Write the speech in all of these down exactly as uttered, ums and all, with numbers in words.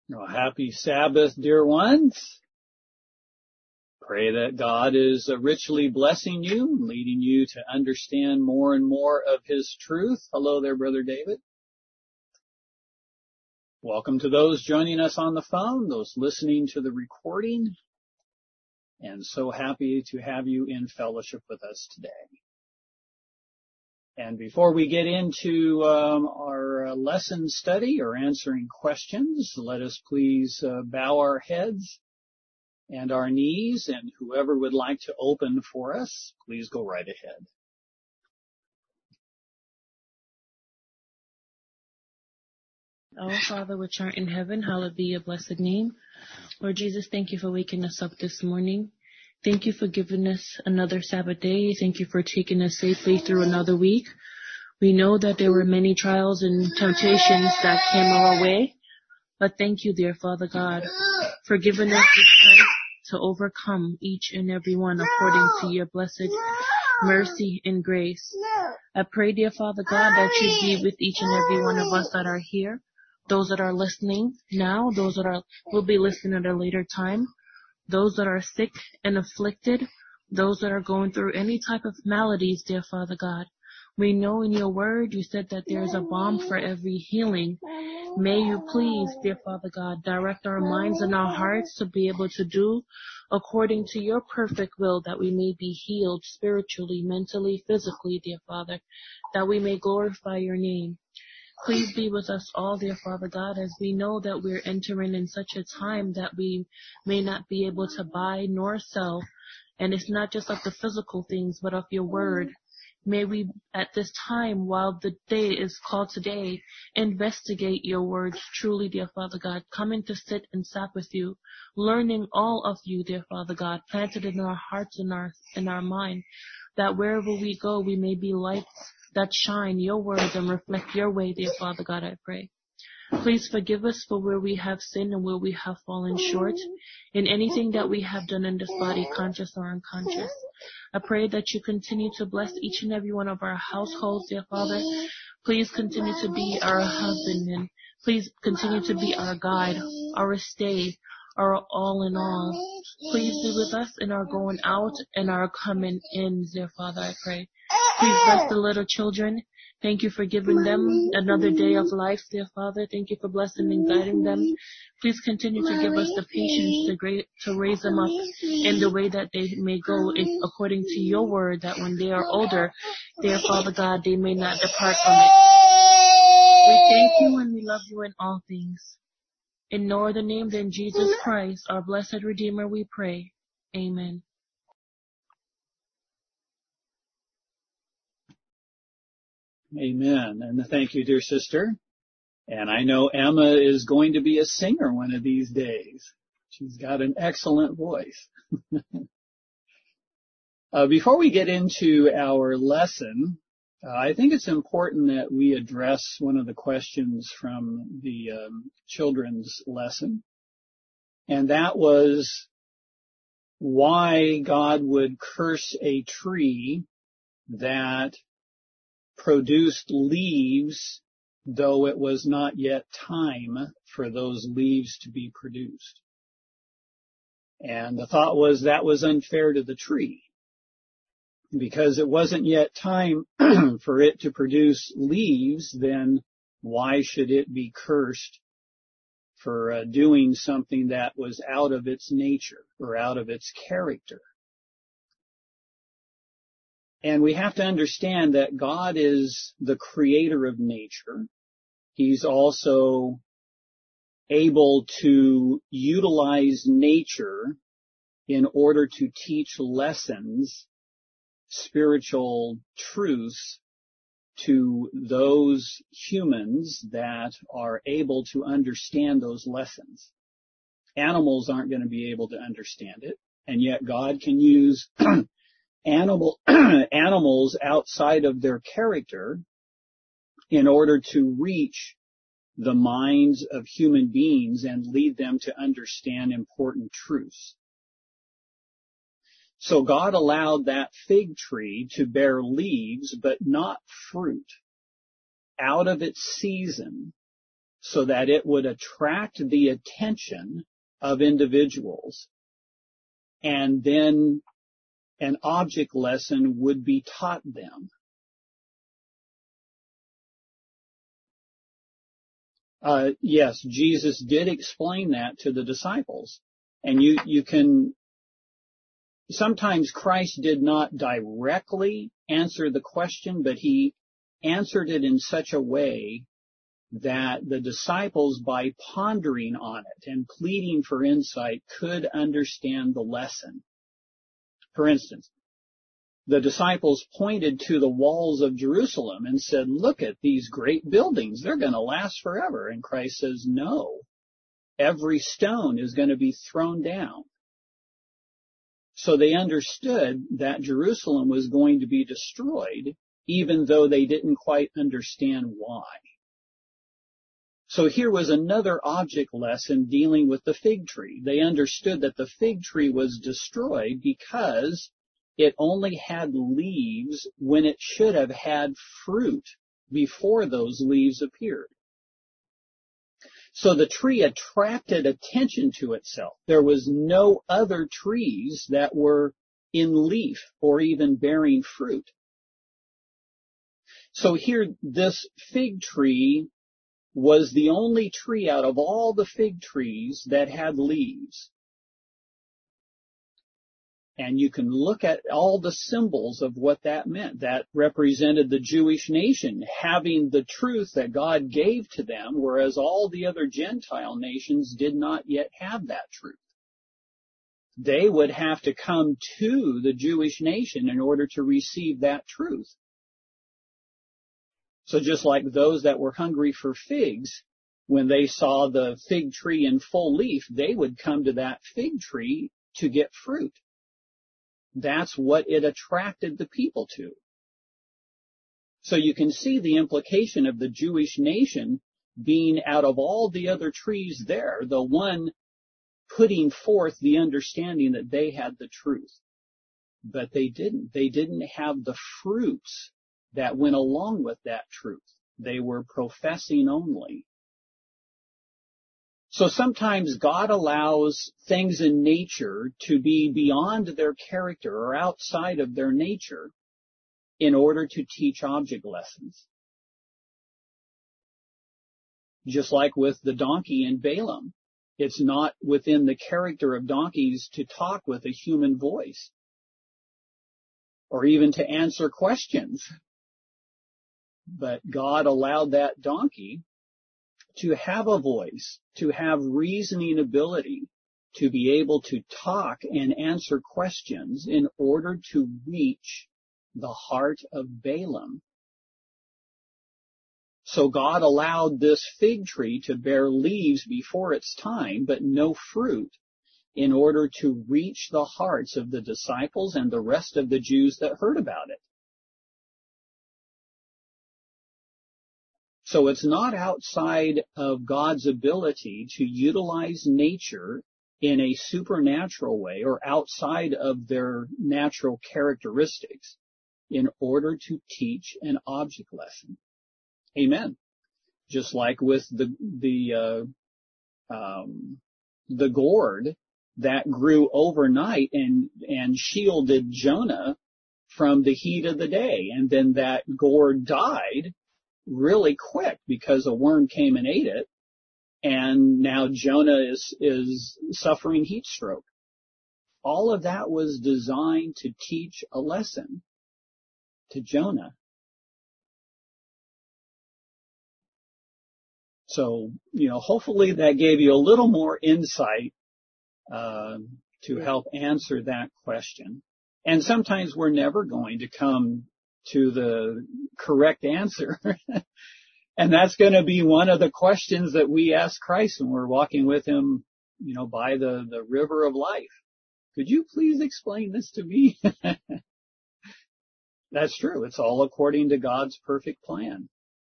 Well, happy Sabbath, dear ones. Pray that God is richly blessing you, leading you to understand more and more of His truth. Hello there, Brother David. Welcome to those joining us on the phone, those listening to the recording, and so happy to have you in fellowship with us today. And before we get into um, our lesson study or answering questions, let us please uh, bow our heads and our knees, and whoever would like to open for us, please go right ahead. Our Father which art in heaven, hallowed be your blessed name. Lord Jesus, thank you for waking us up this morning. Thank you for giving us another Sabbath day. Thank you for taking us safely through another week. We know that there were many trials and temptations that came our way, but thank you, dear Father God, for giving us the strength to overcome each and every one according to your blessed mercy and grace. I pray, dear Father God, that you be with each and every one of us that are here, those that are listening now, those that are will be listening at a later time, those that are sick and afflicted, those that are going through any type of maladies, dear Father God. We know in your word you said that there is a balm for every healing. May you please, dear Father God, direct our minds and our hearts to be able to do according to your perfect will, that we may be healed spiritually, mentally, physically, dear Father, that we may glorify your name. Please be with us all, dear Father God, as we know that we're entering in such a time that we may not be able to buy nor sell. And it's not just of the physical things, but of your word. May we, at this time, while the day is called today, investigate your words truly, dear Father God, coming to sit and sap with you, learning all of you, dear Father God, planted in our hearts and our, in our mind, that wherever we go, we may be lights that shine your words and reflect your way, dear Father God, I pray. Please forgive us for where we have sinned and where we have fallen short in anything that we have done in this body, conscious or unconscious. I pray that you continue to bless each and every one of our households, dear Father. Please continue to be our husbandman. Please continue to be our guide, our stay, our all in all. Please be with us in our going out and our coming in, dear Father, I pray. Please bless the little children. Thank you for giving them another day of life, dear Father. Thank you for blessing and guiding them. Please continue to give us the patience to, gra- to raise them up in the way that they may go in, according to your word, that when they are older, dear Father God, they may not depart from it. We thank you and we love you in all things. In no other name than Jesus Christ, our blessed Redeemer, we pray. Amen. Amen. And thank you, dear sister. And I know Emma is going to be a singer one of these days. She's got an excellent voice. uh, before we get into our lesson, uh, I think it's important that we address one of the questions from the um, children's lesson. And that was why God would curse a tree that produced leaves, though it was not yet time for those leaves to be produced. And the thought was that was unfair to the tree, because it wasn't yet time for it to produce leaves. Then why should it be cursed for uh, doing something that was out of its nature or out of its character? And we have to understand that God is the creator of nature. He's also able to utilize nature in order to teach lessons, spiritual truths to those humans that are able to understand those lessons. Animals aren't going to be able to understand it, and yet God can use animal animals outside of their character in order to reach the minds of human beings and lead them to understand important truths. So God allowed that fig tree to bear leaves, but not fruit, out of its season, so that it would attract the attention of individuals, and then an object lesson would be taught them. Uh, yes, Jesus did explain that to the disciples. And you, you can, sometimes Christ did not directly answer the question, but he answered it in such a way that the disciples, by pondering on it and pleading for insight, could understand the lesson. For instance, the disciples pointed to the walls of Jerusalem and said, look at these great buildings. They're going to last forever. And Christ says, no, every stone is going to be thrown down. So they understood that Jerusalem was going to be destroyed, even though they didn't quite understand why. So here was another object lesson dealing with the fig tree. They understood that the fig tree was destroyed because it only had leaves when it should have had fruit before those leaves appeared. So the tree attracted attention to itself. There was no other trees that were in leaf or even bearing fruit. So here, this fig tree was the only tree out of all the fig trees that had leaves. And you can look at all the symbols of what that meant. That represented the Jewish nation having the truth that God gave to them, whereas all the other Gentile nations did not yet have that truth. They would have to come to the Jewish nation in order to receive that truth. So just like those that were hungry for figs, when they saw the fig tree in full leaf, they would come to that fig tree to get fruit. That's what it attracted the people to. So you can see the implication of the Jewish nation being, out of all the other trees there, the one putting forth the understanding that they had the truth. But they didn't. They didn't have the fruits that went along with that truth. They were professing only. So sometimes God allows things in nature to be beyond their character or outside of their nature in order to teach object lessons. Just like with the donkey in Balaam. It's not within the character of donkeys to talk with a human voice or even to answer questions. But God allowed that donkey to have a voice, to have reasoning ability, to be able to talk and answer questions in order to reach the heart of Balaam. So God allowed this fig tree to bear leaves before its time, but no fruit, in order to reach the hearts of the disciples and the rest of the Jews that heard about it. So it's not outside of God's ability to utilize nature in a supernatural way or outside of their natural characteristics in order to teach an object lesson. Amen. Just like with the the uh, um, the gourd that grew overnight and and shielded Jonah from the heat of the day, and then that gourd died really quick because a worm came and ate it, and now Jonah is is suffering heat stroke. All of that was designed to teach a lesson to Jonah. So, you know, hopefully that gave you a little more insight uh, to help answer that question. And sometimes we're never going to come to the correct answer. And that's going to be one of the questions that we ask Christ when we're walking with him, you know, by the, the river of life. Could you please explain this to me? That's true. It's all according to God's perfect plan.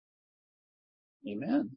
Amen.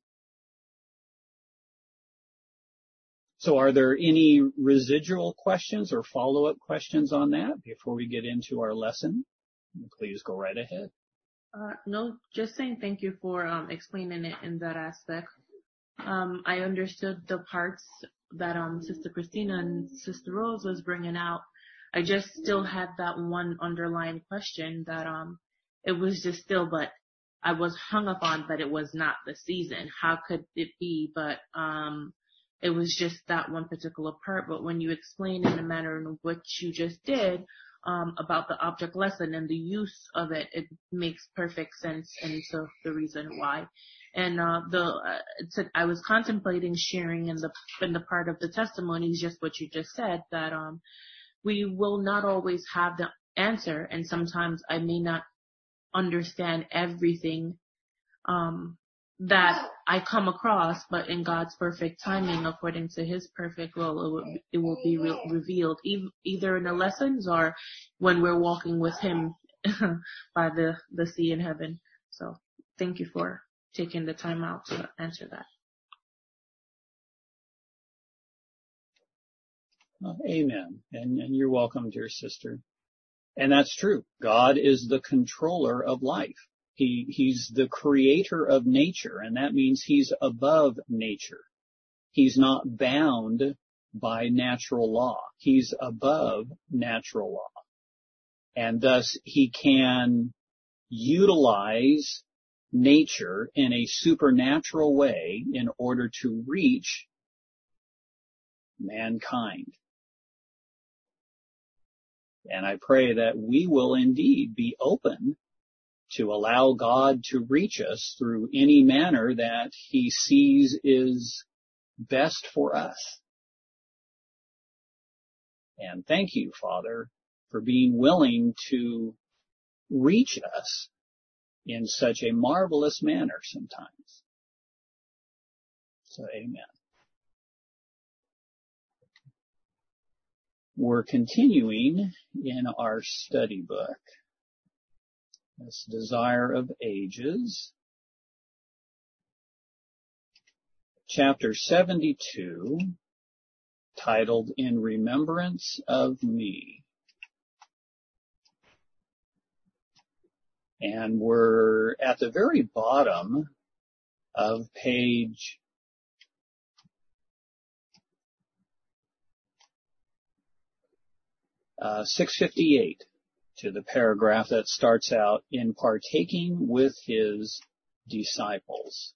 So are there any residual questions or follow-up questions on that before we get into our lesson? Please go right ahead. Uh, no, just saying thank you for um, explaining it in that aspect. Um, I understood the parts that um Sister Christina and Sister Rose was bringing out. I just still had that one underlying question that um it was just still, but I was hung up on, but it was not the season. How could it be? But um it was just that one particular part. But when you explain in the manner in which you just did, um, about the object lesson and the use of it, it makes perfect sense, and so the reason why. And uh, the uh, to, I was contemplating sharing in the in the part of the testimonies just what you just said, that um we will not always have the answer, and sometimes I may not understand everything um that I come across, but in God's perfect timing, according to His perfect will, it will, it will be re- revealed, e- either in the lessons or when we're walking with Him by the, the sea in heaven. So thank you for taking the time out to answer that. Uh, amen. And, and you're welcome, dear sister. And that's true. God is the controller of life. He, he's the creator of nature, and that means He's above nature. He's not bound by natural law. He's above natural law. And thus He can utilize nature in a supernatural way in order to reach mankind. And I pray that we will indeed be open to allow God to reach us through any manner that He sees is best for us. And thank you, Father, for being willing to reach us in such a marvelous manner sometimes. So, amen. We're continuing in our study book, this Desire of Ages, chapter seventy-two, titled In Remembrance of Me. And we're at the very bottom of page uh, six fifty-eight, to the paragraph that starts out, in partaking with His disciples.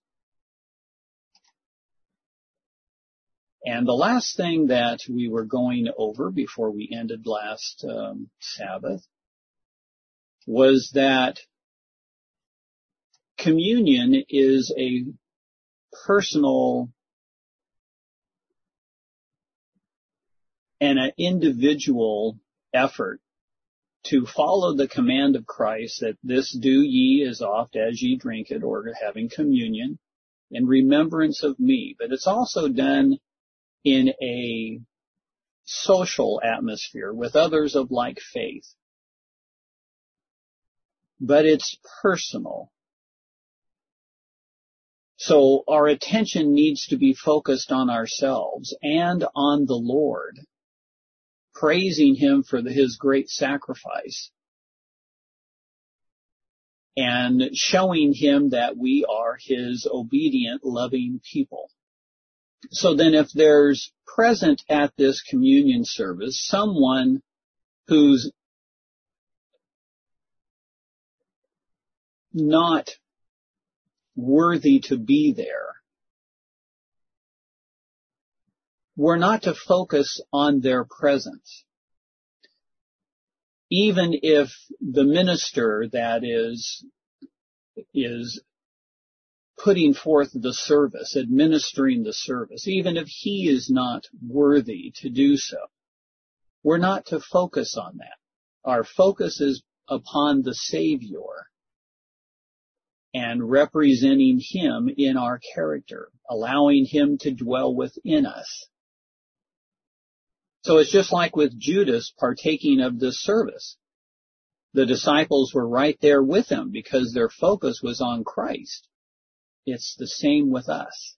And the last thing that we were going over before we ended last um, Sabbath was that communion is a personal and an individual effort to follow the command of Christ that this do ye as oft as ye drink it, or having communion, in remembrance of me. But it's also done in a social atmosphere with others of like faith. But it's personal. So our attention needs to be focused on ourselves and on the Lord, praising Him for the, His great sacrifice, and showing Him that we are His obedient, loving people. So then if there's present at this communion service someone who's not worthy to be there, we're not to focus on their presence. Even if the minister that is, is putting forth the service, administering the service, even if he is not worthy to do so, we're not to focus on that. Our focus is upon the Savior and representing Him in our character, allowing Him to dwell within us. So it's just like with Judas partaking of this service. The disciples were right there with him because their focus was on Christ. It's the same with us.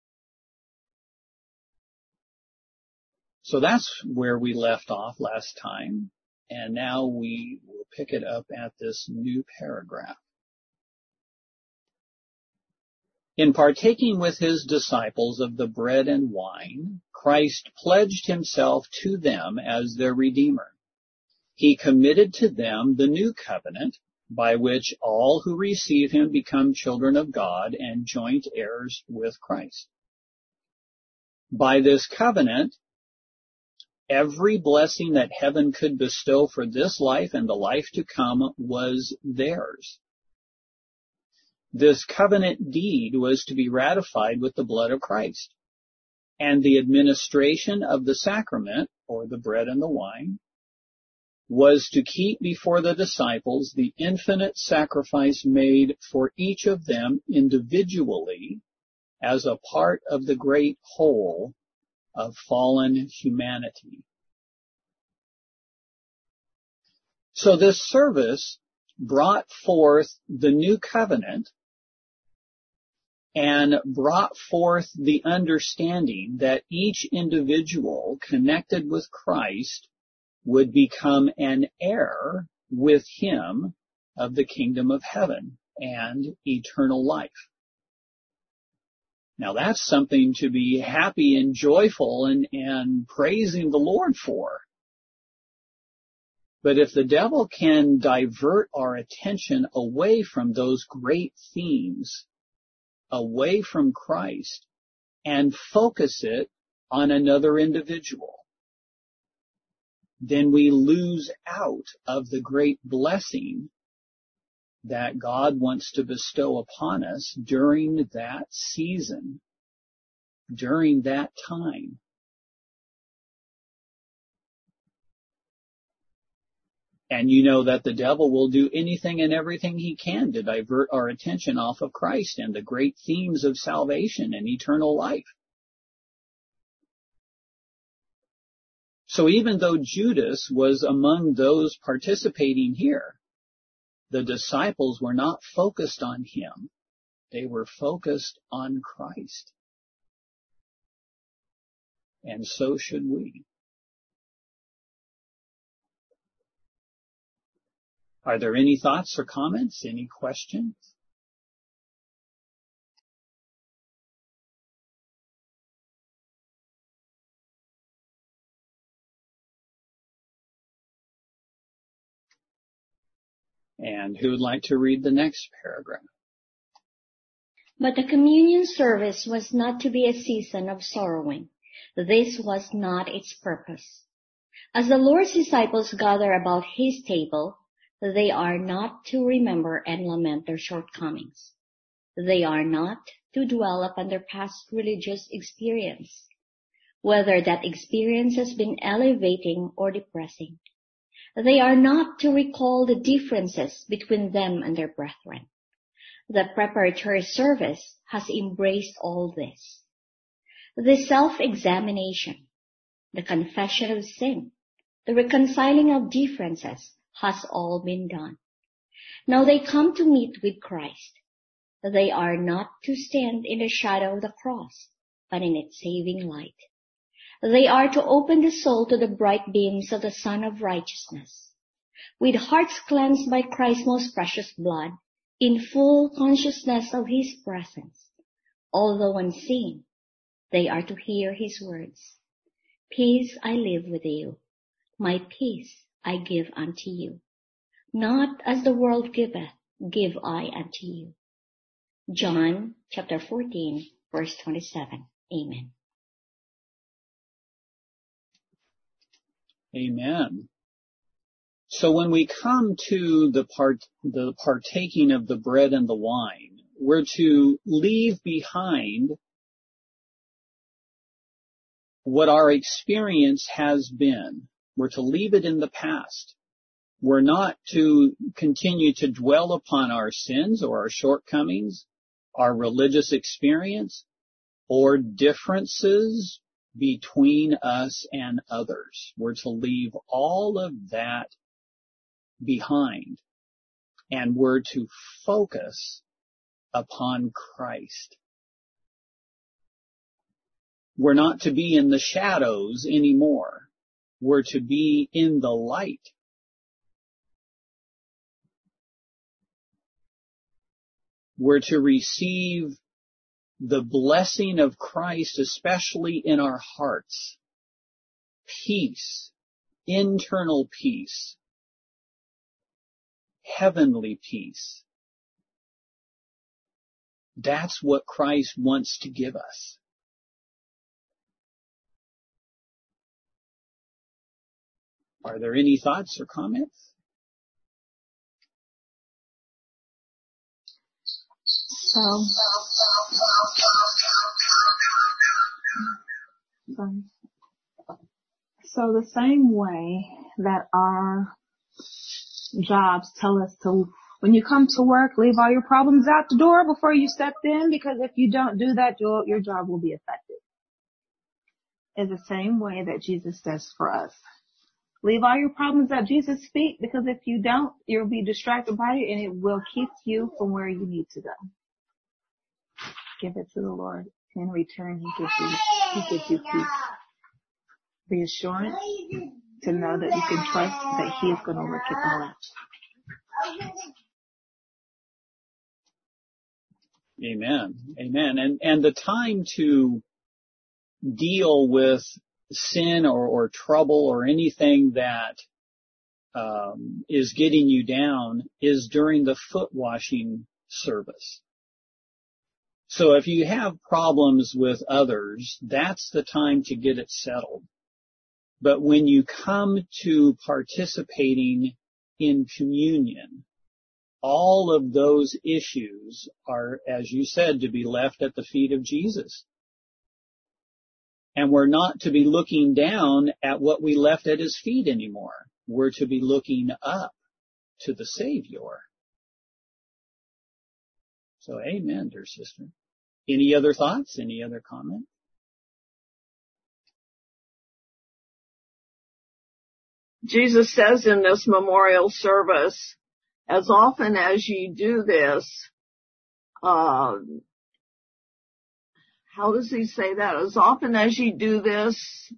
So that's where we left off last time, and now we will pick it up at this new paragraph. In partaking with his disciples of the bread and wine, Christ pledged himself to them as their Redeemer. He committed to them the new covenant by which all who receive him become children of God and joint heirs with Christ. By this covenant, every blessing that heaven could bestow for this life and the life to come was theirs. This covenant deed was to be ratified with the blood of Christ, and the administration of the sacrament, or the bread and the wine, was to keep before the disciples the infinite sacrifice made for each of them individually as a part of the great whole of fallen humanity. So this service brought forth the new covenant and brought forth the understanding that each individual connected with Christ would become an heir with him of the kingdom of heaven and eternal life. Now that's something to be happy and joyful and, and praising the Lord for. But if the devil can divert our attention away from those great themes, away from Christ, and focus it on another individual, then we lose out of the great blessing that God wants to bestow upon us during that season, during that time. And you know that the devil will do anything and everything he can to divert our attention off of Christ and the great themes of salvation and eternal life. So even though Judas was among those participating here, the disciples were not focused on him. They were focused on Christ. And so should we. Are there any thoughts or comments? Any questions? And who would like to read the next paragraph? But the communion service was not to be a season of sorrowing. This was not its purpose. As the Lord's disciples gather about his table, they are not to remember and lament their shortcomings. They are not to dwell upon their past religious experience, whether that experience has been elevating or depressing. They are not to recall the differences between them and their brethren. The preparatory service has embraced all this. The self-examination, the confession of sin, the reconciling of differences has all been done. Now they come to meet with Christ. They are not to stand in the shadow of the cross, but in its saving light. They are to open the soul to the bright beams of the Sun of Righteousness. With hearts cleansed by Christ's most precious blood, in full consciousness of his presence, although unseen, they are to hear his words. Peace I leave with you. My peace I give unto you. Not as the world giveth, give I unto you. John chapter fourteen, verse twenty-seven. Amen. Amen. So when we come to the part, the partaking of the bread and the wine, we're to leave behind what our experience has been. We're to leave it in the past. We're not to continue to dwell upon our sins or our shortcomings, our religious experience, or differences between us and others. We're to leave all of that behind, and we're to focus upon Christ. We're not to be in the shadows anymore. We're to be in the light. We're to receive the blessing of Christ, especially in our hearts. Peace, internal peace, heavenly peace. That's what Christ wants to give us. Are there any thoughts or comments? So, so the same way that our jobs tell us to, when you come to work, leave all your problems out the door before you step in, because if you don't do that, your, your job will be affected. Is the same way that Jesus says for us. Leave all your problems at Jesus' feet, because if you don't, you'll be distracted by it and it will keep you from where you need to go. Give it to the Lord. In return, He gives you, He gives you peace. Reassurance to know that you can trust that He is going to work it all out. Amen. Amen. And, and the time to deal with sin or, or trouble or anything that um, is getting you down is during the foot washing service. So if you have problems with others, that's the time to get it settled. But when you come to participating in communion, all of those issues are, as you said, to be left at the feet of Jesus. And we're not to be looking down at what we left at His feet anymore. We're to be looking up to the Savior. So amen, dear sister. Any other thoughts? Any other comment? Jesus says in this memorial service, as often as ye do this, uh, how does He say that? As often as ye do this,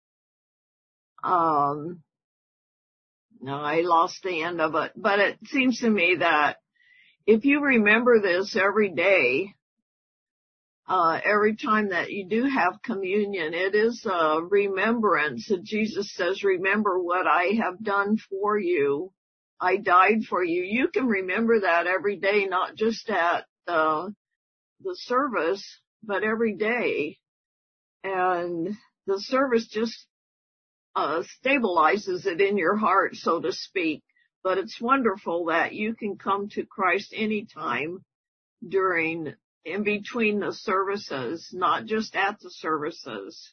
um, no, I lost the end of it, but it seems to me that if you remember this every day, Uh, every time that you do have communion, it is a remembrance. And Jesus says, remember what I have done for you. I died for you. You can remember that every day, not just at uh, the service, but every day. And the service just uh, stabilizes it in your heart, so to speak. But it's wonderful that you can come to Christ anytime during in between the services, not just at the services.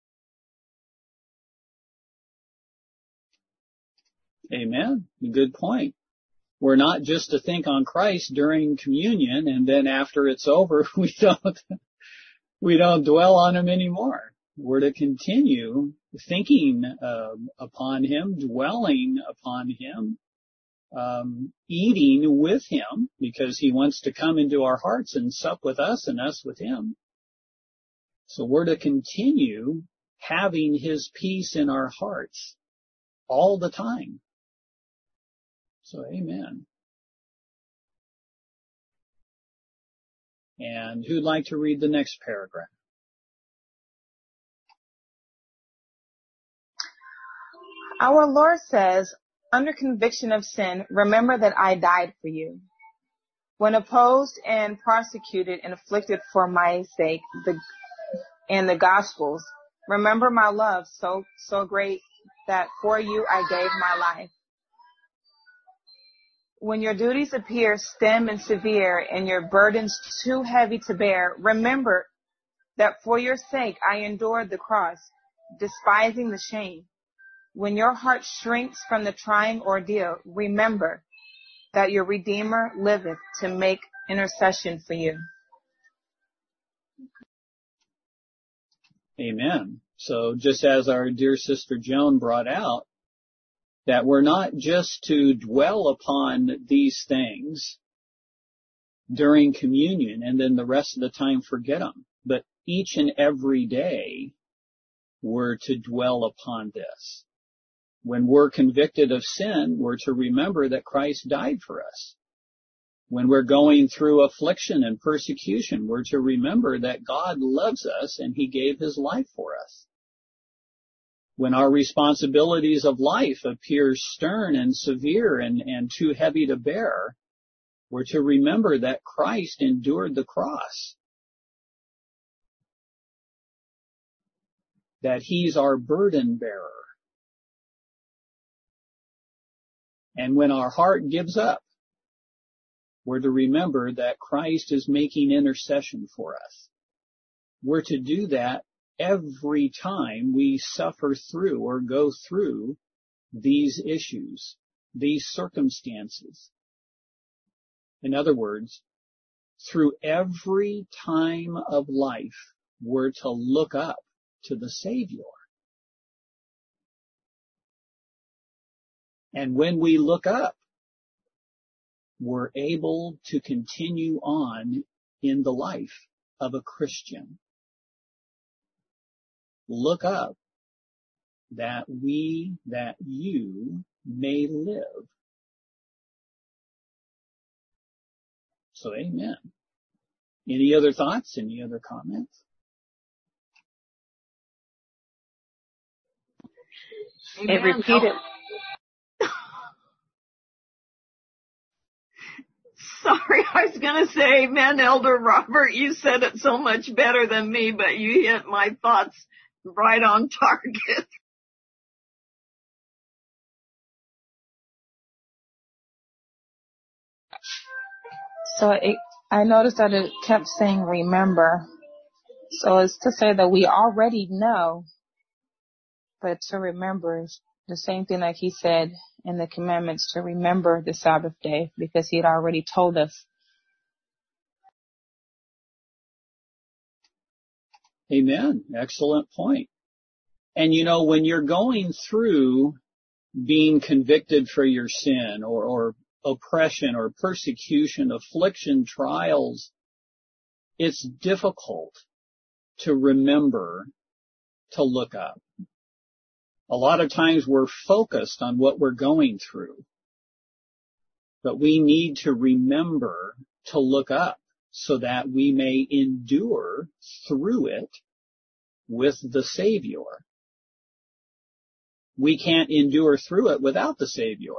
Amen. Good point. We're not just to think on Christ during communion and then after it's over, we don't, we don't dwell on Him anymore. We're to continue thinking uh, upon Him, dwelling upon Him, Um, eating with Him, because He wants to come into our hearts and sup with us and us with Him. So we're to continue having His peace in our hearts all the time. So amen. And who'd like to read the next paragraph? Our Lord says, under conviction of sin, remember that I died for you. When opposed and persecuted and afflicted for my sake the, and the Gospels, remember my love so, so great that for you I gave my life. When your duties appear stem and severe and your burdens too heavy to bear, remember that for your sake I endured the cross, despising the shame. When your heart shrinks from the trying ordeal, remember that your Redeemer liveth to make intercession for you. Amen. So just as our dear sister Joan brought out, that we're not just to dwell upon these things during communion and then the rest of the time forget them, but each and every day we're to dwell upon this. When we're convicted of sin, we're to remember that Christ died for us. When we're going through affliction and persecution, we're to remember that God loves us and He gave His life for us. When our responsibilities of life appear stern and severe and, and too heavy to bear, we're to remember that Christ endured the cross, that He's our burden bearer. And when our heart gives up, we're to remember that Christ is making intercession for us. We're to do that every time we suffer through or go through these issues, these circumstances. In other words, through every time of life, we're to look up to the Savior. And when we look up, we're able to continue on in the life of a Christian. Look up that we, that you may live. So amen. Any other thoughts? Any other comments? Amen. It repeated. Sorry, I was going to say, amen, Elder Robert. You said it so much better than me, but you hit my thoughts right on target. So it, I noticed that it kept saying remember. So it's to say that we already know, but to remember is the same thing like He said in the commandments, to remember the Sabbath day, because He had already told us. Amen. Excellent point. And you know, when you're going through being convicted for your sin or, or oppression or persecution, affliction, trials, it's difficult to remember to look up. A lot of times we're focused on what we're going through, but we need to remember to look up so that we may endure through it with the Savior. We can't endure through it without the Savior.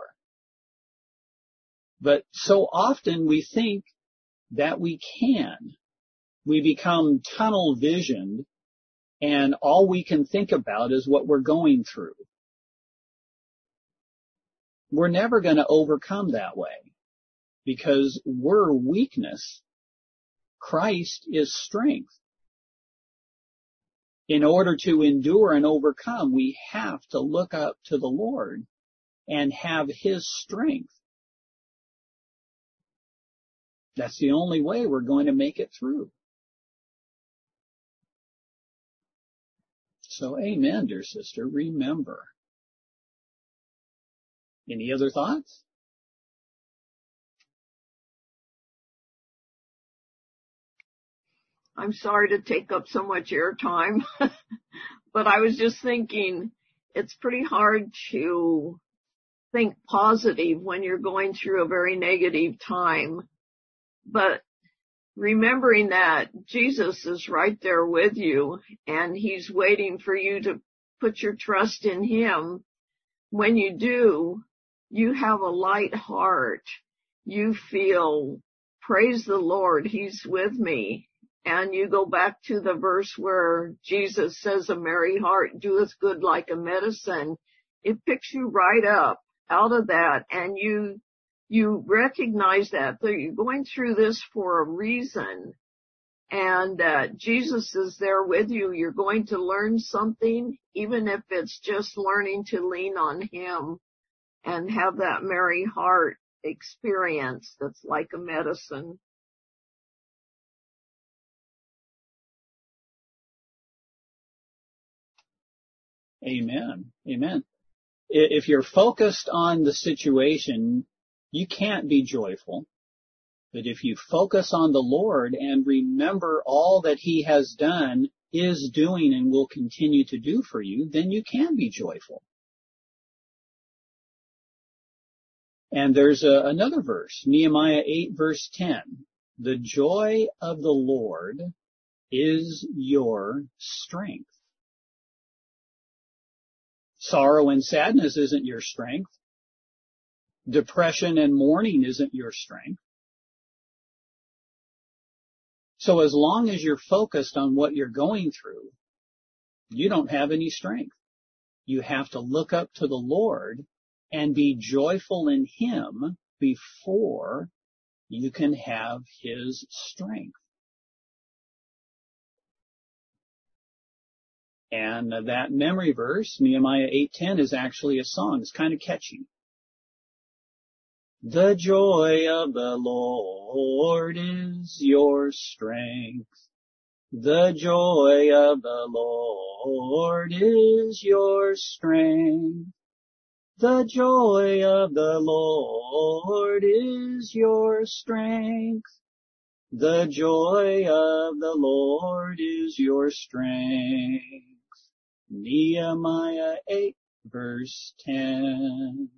But so often we think that we can. We become tunnel visioned, and all we can think about is what we're going through. We're never going to overcome that way, because we're weakness. Christ is strength. In order to endure and overcome, we have to look up to the Lord and have His strength. That's the only way we're going to make it through. So amen, dear sister. Remember. Any other thoughts? I'm sorry to take up so much airtime, but I was just thinking it's pretty hard to think positive when you're going through a very negative time. But remembering that Jesus is right there with you and He's waiting for you to put your trust in Him. When you do, you have a light heart. You feel, praise the Lord, He's with me. And you go back to the verse where Jesus says, a merry heart doeth good like a medicine. It picks you right up out of that, and you you recognize that, that you're going through this for a reason, and uh, Jesus is there with you. You're going to learn something, even if it's just learning to lean on Him and have that merry heart experience that's like a medicine. Amen. Amen. If you're focused on the situation, you can't be joyful. But if you focus on the Lord and remember all that He has done, is doing, and will continue to do for you, then you can be joyful. And there's a, another verse, Nehemiah eight verse ten. The joy of the Lord is your strength. Sorrow and sadness isn't your strength. Depression and mourning isn't your strength. So as long as you're focused on what you're going through, you don't have any strength. You have to look up to the Lord and be joyful in Him before you can have His strength. And that memory verse, Nehemiah eight ten, is actually a song. It's kind of catchy. The joy of the Lord is your strength. The joy of the Lord is your strength. The joy of the Lord is your strength. The joy of the Lord is your strength. Nehemiah eight verse ten.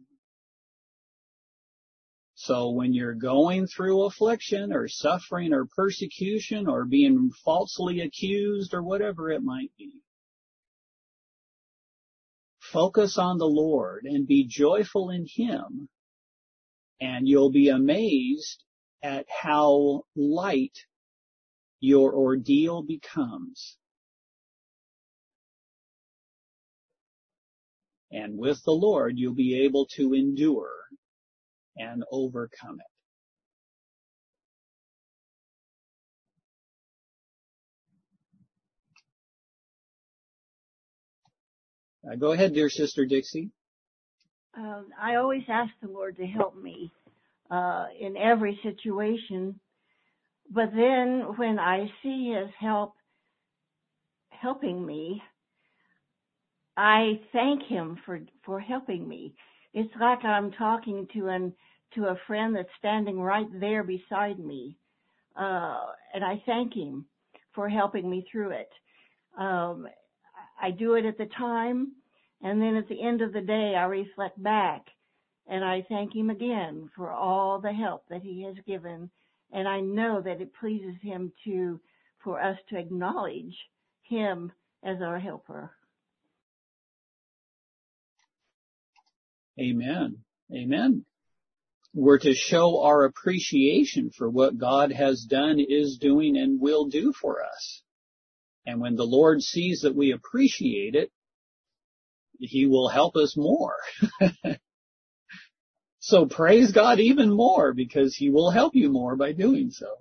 So when you're going through affliction or suffering or persecution or being falsely accused or whatever it might be, focus on the Lord and be joyful in Him, and you'll be amazed at how light your ordeal becomes. And with the Lord, you'll be able to endure and overcome it. Uh, go ahead, dear Sister Dixie. Um, I always ask the Lord to help me uh, in every situation, but then when I see His help helping me, I thank Him for for helping me. It's like I'm talking to an to a friend that's standing right there beside me, uh, and I thank Him for helping me through it. Um, I do it at the time, and then at the end of the day, I reflect back, and I thank Him again for all the help that He has given, and I know that it pleases Him to for us to acknowledge Him as our helper. Amen. Amen. We're to show our appreciation for what God has done, is doing, and will do for us. And when the Lord sees that we appreciate it, He will help us more. So praise God even more, because He will help you more by doing so.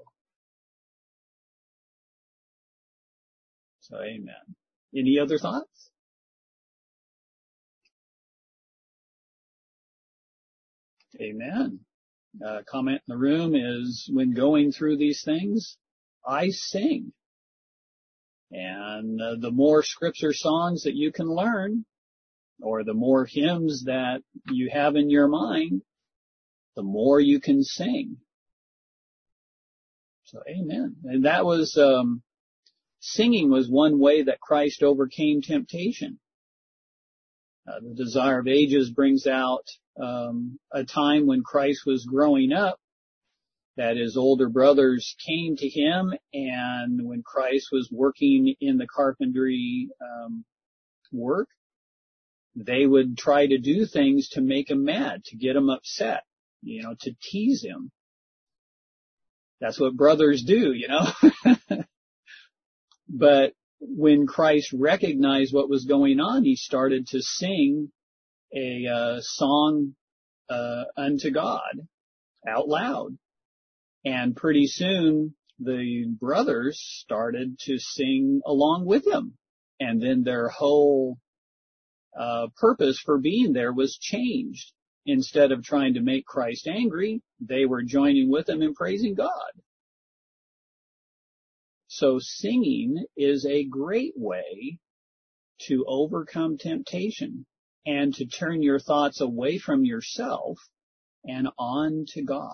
So amen. Any other thoughts? Amen. Uh, comment in the room is, when going through these things, I sing. And uh, the more scripture songs that you can learn, or the more hymns that you have in your mind, the more you can sing. So amen. And that was, um, singing was one way that Christ overcame temptation. Uh, the Desire of Ages brings out um, a time when Christ was growing up, that his older brothers came to him, and when Christ was working in the carpentry um, work, they would try to do things to make him mad, to get him upset, you know, to tease him. That's what brothers do, you know. But when Christ recognized what was going on, He started to sing a uh, song uh, unto God out loud. And pretty soon the brothers started to sing along with him. And then their whole uh, purpose for being there was changed. Instead of trying to make Christ angry, they were joining with him in praising God. So singing is a great way to overcome temptation and to turn your thoughts away from yourself and on to God.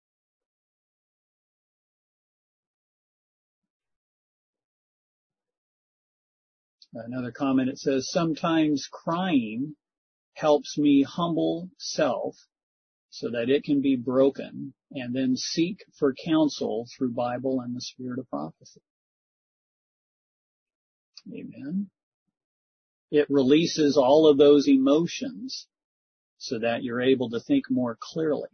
Another comment, it says, sometimes crying helps me humble self so that it can be broken, and then seek for counsel through Bible and the spirit of prophecy. Amen. It releases all of those emotions so that you're able to think more clearly.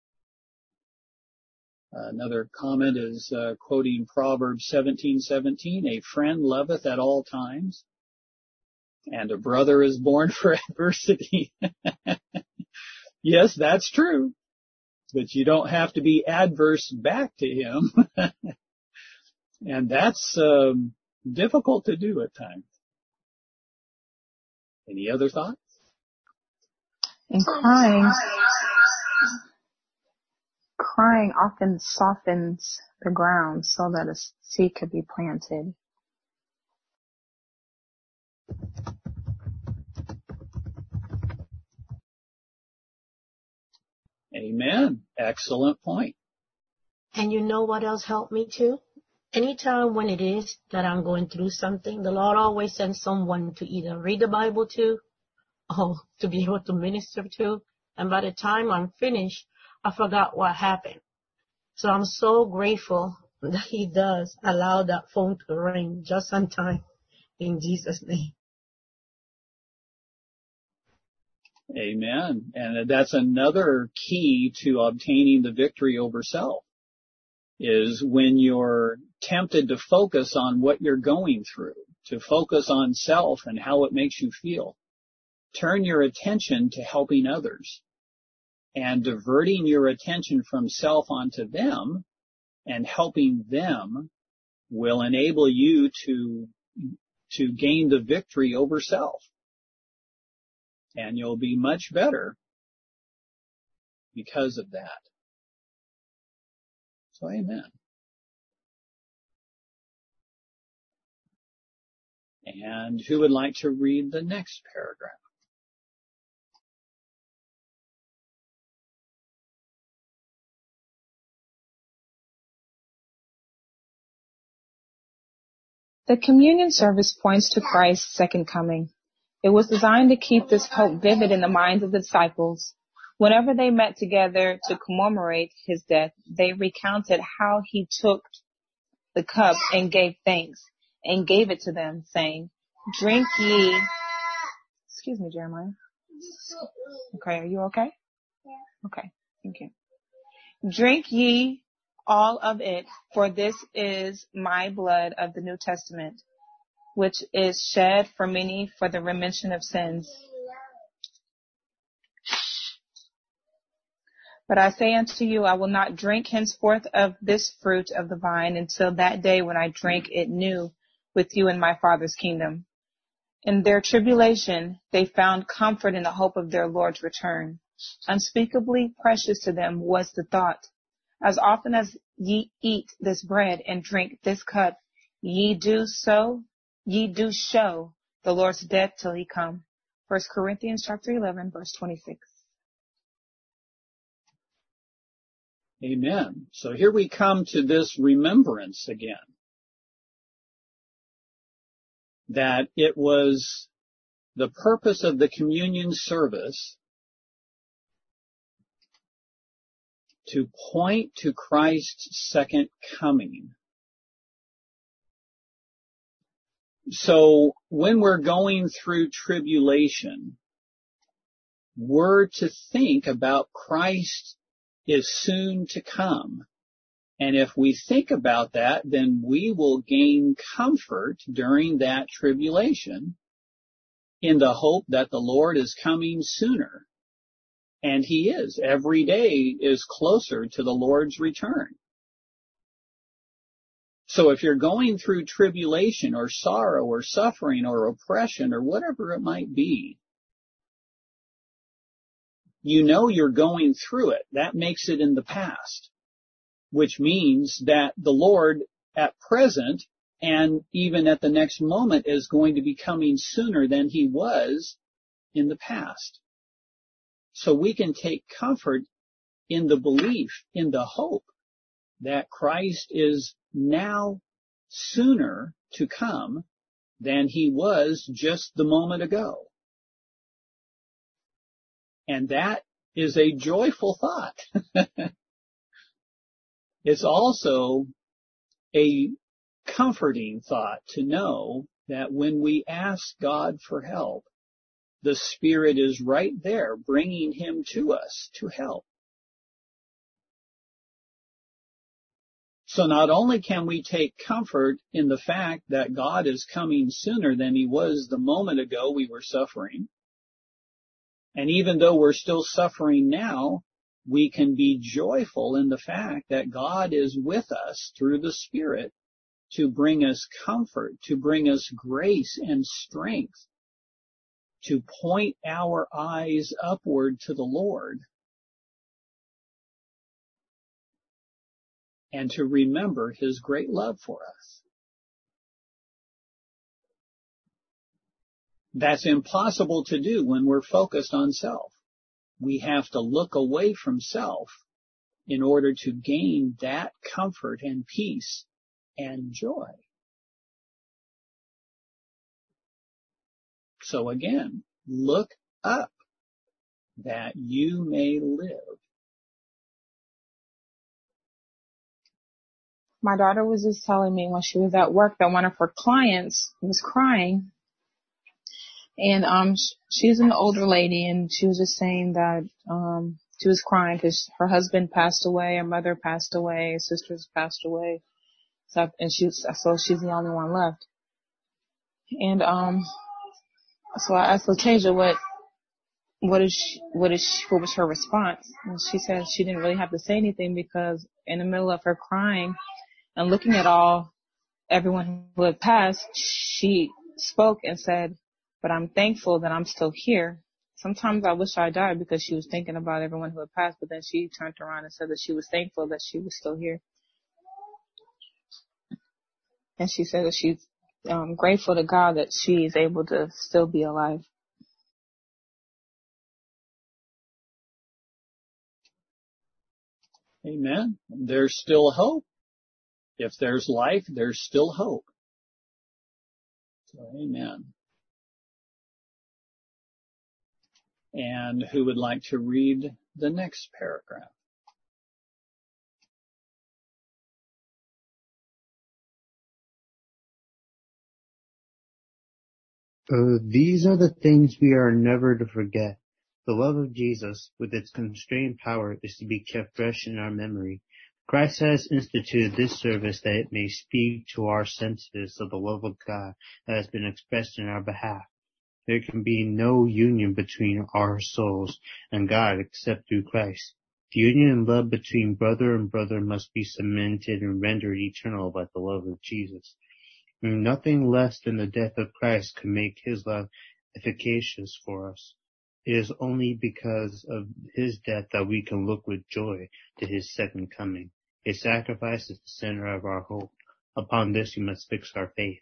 Uh, another comment is uh, quoting Proverbs seventeen seventeen, a friend loveth at all times, and a brother is born for adversity. Yes, that's true, but you don't have to be adverse back to him. And that's um, difficult to do at times. Any other thoughts? And crying, crying often softens the ground so that a seed could be planted. Amen. Excellent point. And you know what else helped me too? Anytime when it is that I'm going through something, the Lord always sends someone to either read the Bible to or to be able to minister to. And by the time I'm finished, I forgot what happened. So I'm so grateful that He does allow that phone to ring just on time in Jesus' name. Amen. And that's another key to obtaining the victory over self, is when you're tempted to focus on what you're going through, to focus on self and how it makes you feel. Turn your attention to helping others, and diverting your attention from self onto them and helping them will enable you to, to gain the victory over self. And you'll be much better because of that. So amen. And who would like to read the next paragraph? The communion service points to Christ's second coming. It was designed to keep this hope vivid in the minds of the disciples. Whenever they met together to commemorate his death, they recounted how he took the cup and gave thanks and gave it to them, saying, "Drink ye." Excuse me, Jeremiah. Okay, are you okay? Yeah. Okay, thank you. "Drink ye all of it, for this is my blood of the New Testament, which is shed for many for the remission of sins. But I say unto you, I will not drink henceforth of this fruit of the vine until that day when I drink it new with you in my Father's kingdom." In their tribulation, they found comfort in the hope of their Lord's return. Unspeakably precious to them was the thought, "As often as ye eat this bread and drink this cup, ye do so, ye do show the Lord's death till he come." First Corinthians chapter eleven, verse twenty-six. Amen. So here we come to this remembrance again, that it was the purpose of the communion service to point to Christ's second coming. So when we're going through tribulation, we're to think about Christ is soon to come. And if we think about that, then we will gain comfort during that tribulation in the hope that the Lord is coming sooner. And he is. Every day is closer to the Lord's return. So if you're going through tribulation or sorrow or suffering or oppression or whatever it might be, you know you're going through it. That makes it in the past, which means that the Lord at present and even at the next moment is going to be coming sooner than he was in the past. So we can take comfort in the belief, in the hope that Christ is now sooner to come than he was just the moment ago. And that is a joyful thought. It's also a comforting thought to know that when we ask God for help, the Spirit is right there bringing Him to us to help. So not only can we take comfort in the fact that God is coming sooner than He was the moment ago we were suffering, and even though we're still suffering now, we can be joyful in the fact that God is with us through the Spirit to bring us comfort, to bring us grace and strength, to point our eyes upward to the Lord, and to remember His great love for us. That's impossible to do when we're focused on self. We have to look away from self in order to gain that comfort and peace and joy. So again, look up that you may live. My daughter was just telling me when she was at work that one of her clients was crying. And um, she's an older lady, and she was just saying that um, she was crying because her husband passed away, her mother passed away, her sisters passed away, so and she's so she's the only one left. And um, so I asked Latasia what what is she, what is she, what was her response, and she said she didn't really have to say anything because in the middle of her crying and looking at all everyone who had passed, she spoke and said, "But I'm thankful that I'm still here. Sometimes I wish I died," because she was thinking about everyone who had passed, but then she turned around and said that she was thankful that she was still here. And she said that she's um, grateful to God that she is able to still be alive. Amen. There's still hope. If there's life, there's still hope. So, amen. And who would like to read the next paragraph? Uh, these are the things we are never to forget. The love of Jesus, with its constrained power, is to be kept fresh in our memory. Christ has instituted this service that it may speak to our senses of the love of God that has been expressed in our behalf. There can be no union between our souls and God except through Christ. The union and love between brother and brother must be cemented and rendered eternal by the love of Jesus. And nothing less than the death of Christ can make His love efficacious for us. It is only because of His death that we can look with joy to His second coming. His sacrifice is the center of our hope. Upon this we must fix our faith.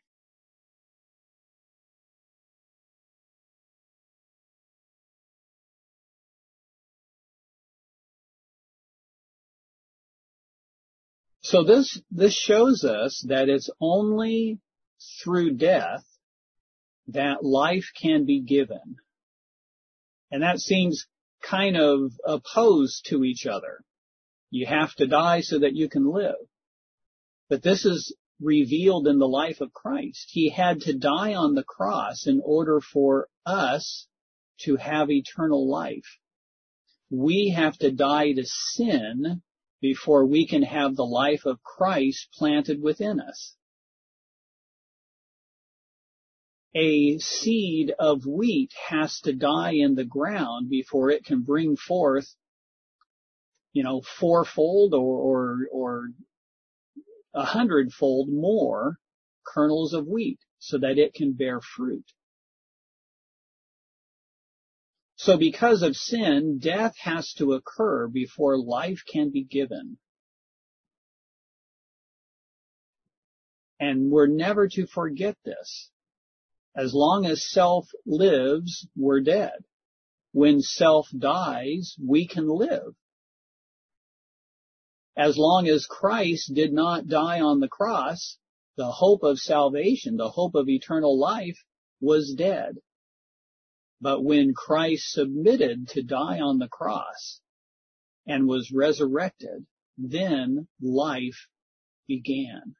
So this, this shows us that it's only through death that life can be given. And that seems kind of opposed to each other. You have to die so that you can live. But this is revealed in the life of Christ. He had to die on the cross in order for us to have eternal life. We have to die to sin before we can have the life of Christ planted within us. A seed of wheat has to die in the ground before it can bring forth, you know, fourfold or, or, or a hundredfold more kernels of wheat so that it can bear fruit. So because of sin, death has to occur before life can be given. And we're never to forget this. As long as self lives, we're dead. When self dies, we can live. As long as Christ did not die on the cross, the hope of salvation, the hope of eternal life, was dead. But when Christ submitted to die on the cross and was resurrected, then life began.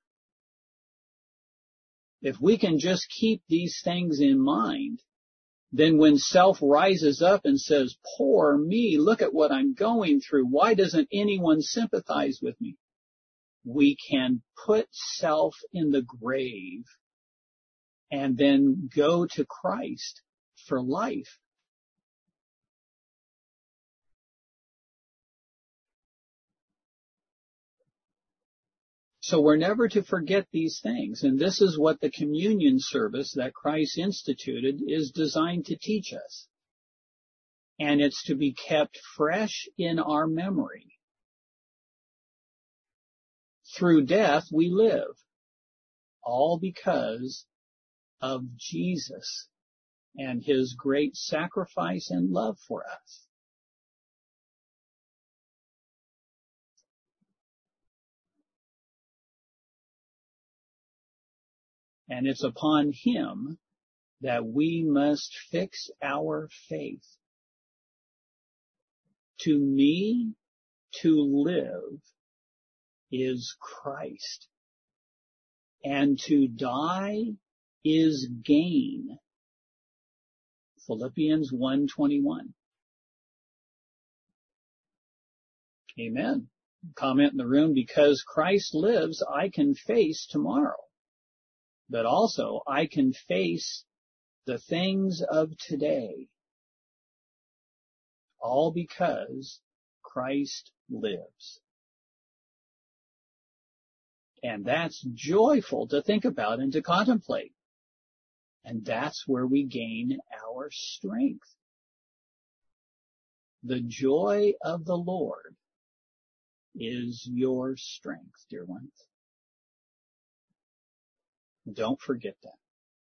If we can just keep these things in mind, then when self rises up and says, poor me, look at what I'm going through, why doesn't anyone sympathize with me? We can put self in the grave and then go to Christ for life. So we're never to forget these things. And this is what the communion service that Christ instituted is designed to teach us. And it's to be kept fresh in our memory. Through death we live, all because of Jesus and his great sacrifice and love for us. And it's upon him that we must fix our faith. To me, to live is Christ, and to die is gain. Philippians one twenty-one. Amen. Comment in the room, because Christ lives, I can face tomorrow. But also, I can face the things of today, all because Christ lives. And that's joyful to think about and to contemplate. And that's where we gain our strength. The joy of the Lord is your strength, dear ones. Don't forget that.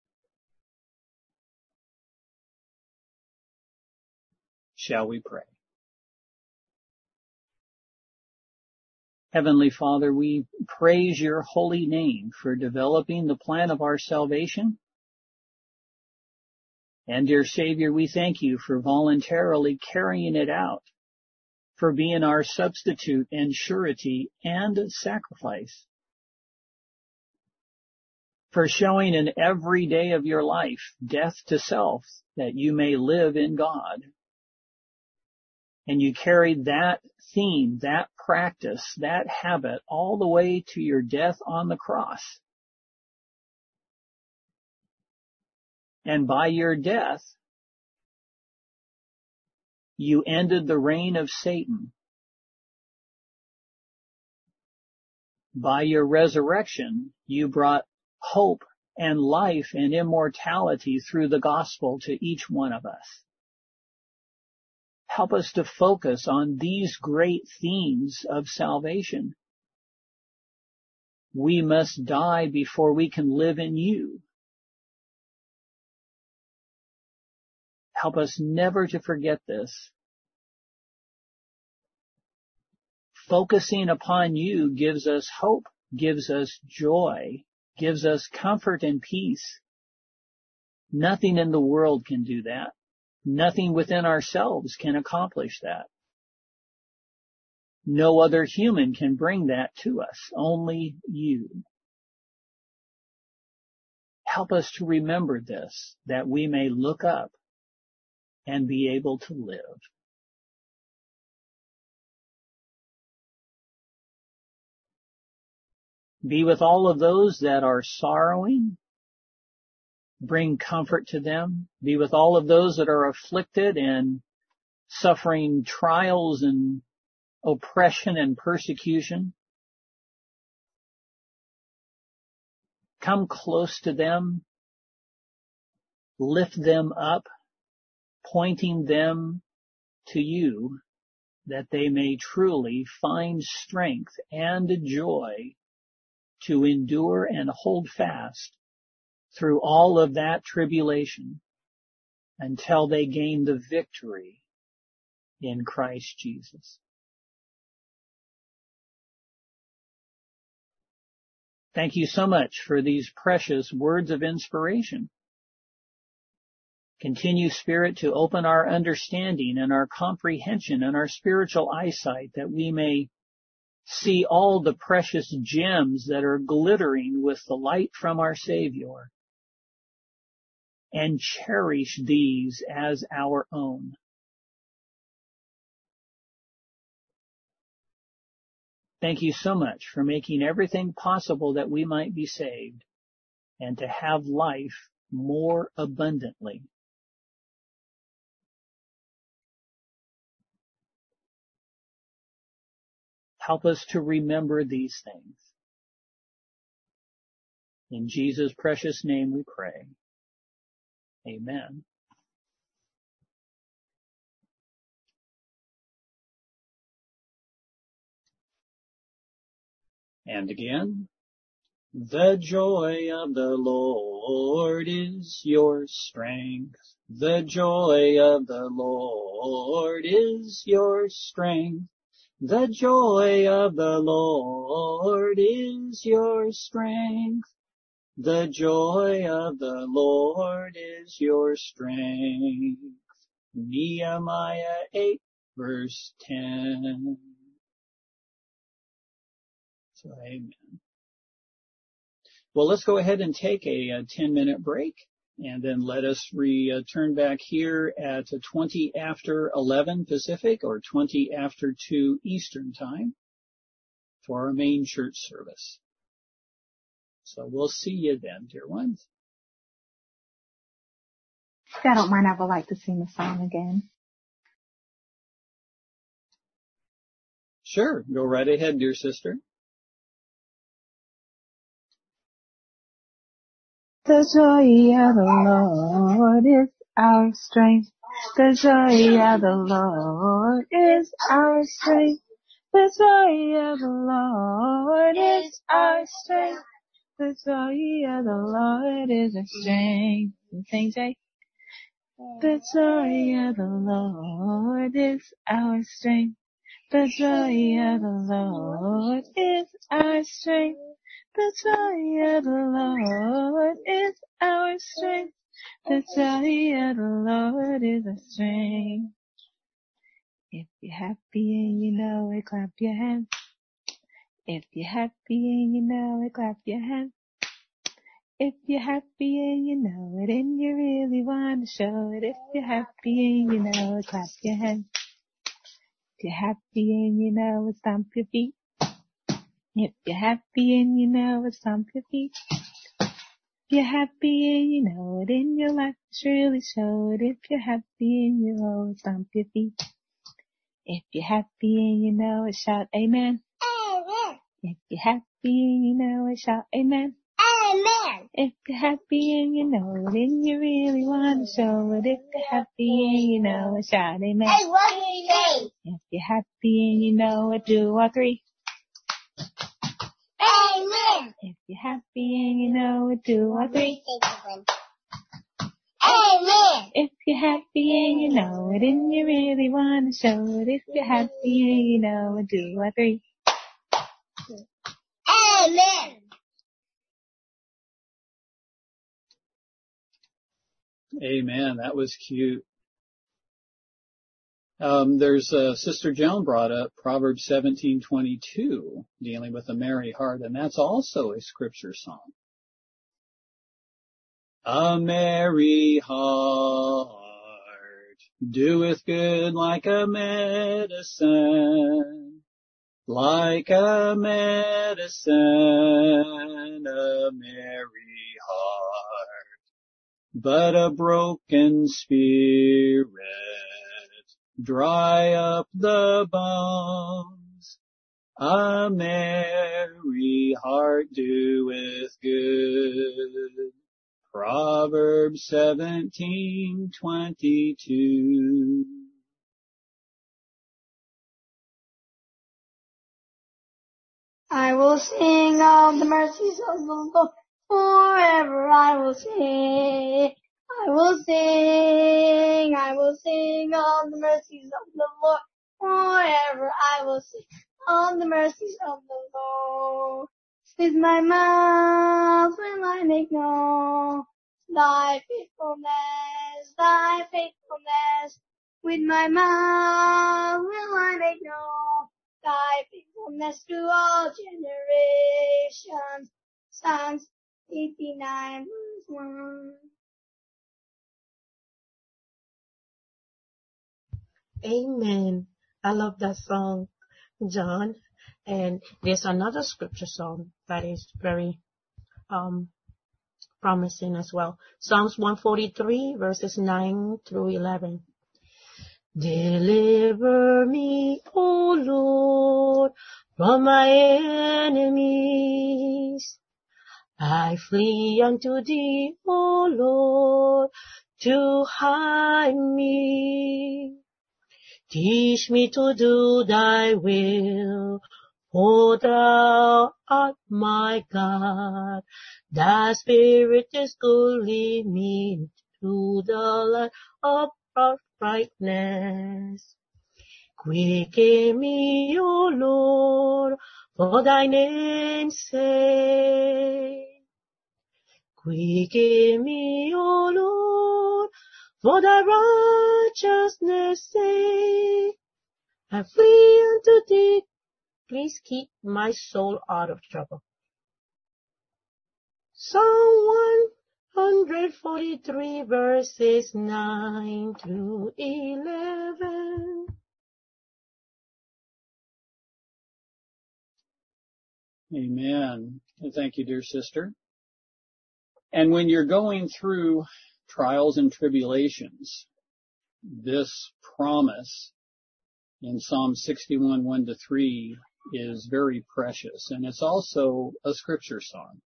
Shall we pray? Heavenly Father, we praise your holy name for developing the plan of our salvation. And dear Savior, we thank you for voluntarily carrying it out, for being our substitute and surety and sacrifice, for showing in every day of your life death to self that you may live in God. And you carried that theme, that practice, that habit all the way to your death on the cross. And by your death, you ended the reign of Satan. By your resurrection, you brought hope and life and immortality through the gospel to each one of us. Help us to focus on these great themes of salvation. We must die before we can live in you. Help us never to forget this. Focusing upon you gives us hope, gives us joy, gives us comfort and peace. Nothing in the world can do that. Nothing within ourselves can accomplish that. No other human can bring that to us, only you. Help us to remember this, that we may look up and be able to live. Be with all of those that are sorrowing. Bring comfort to them. Be with all of those that are afflicted and suffering trials and oppression and persecution. Come close to them. Lift them up, pointing them to you, that they may truly find strength and joy to endure and hold fast through all of that tribulation until they gain the victory in Christ Jesus. Thank you so much for these precious words of inspiration. Continue, Spirit, to open our understanding and our comprehension and our spiritual eyesight, that we may see all the precious gems that are glittering with the light from our Savior, and cherish these as our own. Thank you so much for making everything possible that we might be saved and to have life more abundantly. Help us to remember these things. In Jesus' precious name we pray. Amen. And again, the joy of the Lord is your strength. The joy of the Lord is your strength. The joy of the Lord is your strength. The joy of the Lord is your strength. Nehemiah eight, verse ten. So, amen. Well, let's go ahead and take a, a ten minute break, and then let us return back here at twenty after eleven Pacific or twenty after two Eastern time for our main church service. So we'll see you then, dear ones. If I don't mind, I would like to sing the song again. Sure, go right ahead, dear sister. The joy of the Lord is our strength. The joy of the Lord is our strength. The joy of the Lord is our strength. The joy of the Lord is our strength. Sing, Jay. The joy of the Lord is our strength. The joy of the Lord is our strength. The joy of the Lord is our strength. The joy of the Lord is our strength. If you're happy and you know it, clap your hands. If you're happy and you know it, clap your hands. If you're happy and you know it and you really want to show it. If you're happy and you know it, clap your hands. If you're happy and you know it, stomp your feet. If you're happy and you know it, stomp your feet. If you're happy and you know it in your life, just really show it. If you're happy and you know it, stomp your feet. If you're happy and you know it, shout amen. Amen. If you're happy and you know it, shout amen. Amen. If you're happy and you know it and you really want to show it. If you're happy and you know it, shout amen. Hey, what do you say? If you're happy and you know it, do all three. Amen. If you're happy and you know it, do all three. Amen. If you're happy and you know it and you really want to show it. If you're happy and you know it, do all three. Amen. Amen. That was cute. Um, there's uh, Sister Joan brought up Proverbs seventeen twenty-two, dealing with a merry heart, and that's also a scripture song. A merry heart doeth good like a medicine, like a medicine, a merry heart. But a broken spirit dry up the bones. A merry heart doeth good. Proverbs seventeen twenty-two. I will sing of the mercies of the Lord. Forever I will sing, I will sing, I will sing of the mercies of the Lord. Forever I will sing of the mercies of the Lord. With my mouth will I make known thy faithfulness, thy thy faithfulness. With my mouth will I make known thy faithfulness to all generations. Psalms eighty-nine verse one. Amen. I love that song, John. And there's another scripture song that is very um, promising as well. Psalms one forty-three, verses nine through eleven. Deliver me, O Lord, from my enemies. I flee unto thee, O Lord, to hide me. Teach me to do thy will, for thou art my God. Thy spirit is good, lead me to the light of uprightness. Quicken me, O Lord, for thy name's sake. Quicken me, O Lord, for thy righteousness' sake. I flee unto thee. Please keep my soul out of trouble. Psalm one forty-three, verses nine through eleven. Amen. Thank you, dear sister. And when you're going through trials and tribulations, this promise in Psalm sixty-one, one to three is very precious, and it's also a scripture song.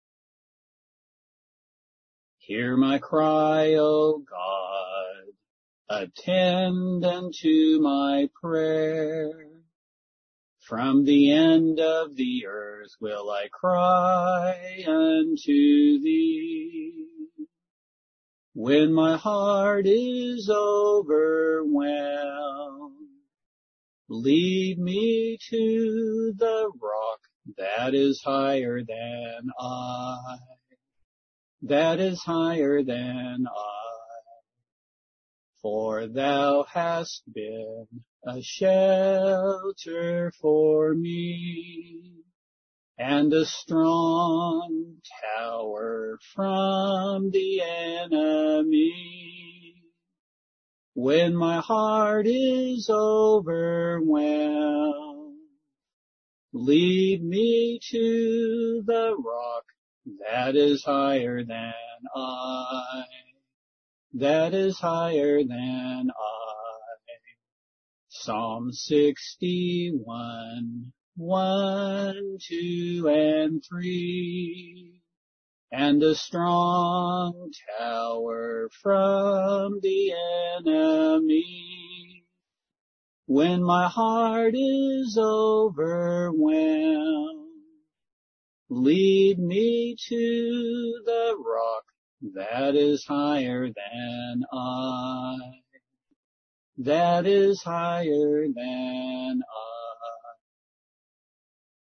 Hear my cry, O God, attend unto my prayer. From the end of the earth will I cry unto thee. When my heart is overwhelmed, lead me to the rock that is higher than I, that is higher than I. For thou hast been a shelter for me, and a strong tower from the enemy. When my heart is overwhelmed, lead me to the rock that is higher than I, that is higher than I. Psalm sixty-one, one, two, and three. And a strong tower from the enemy. When my heart is overwhelmed, lead me to the rock that is higher than I, that is higher than I.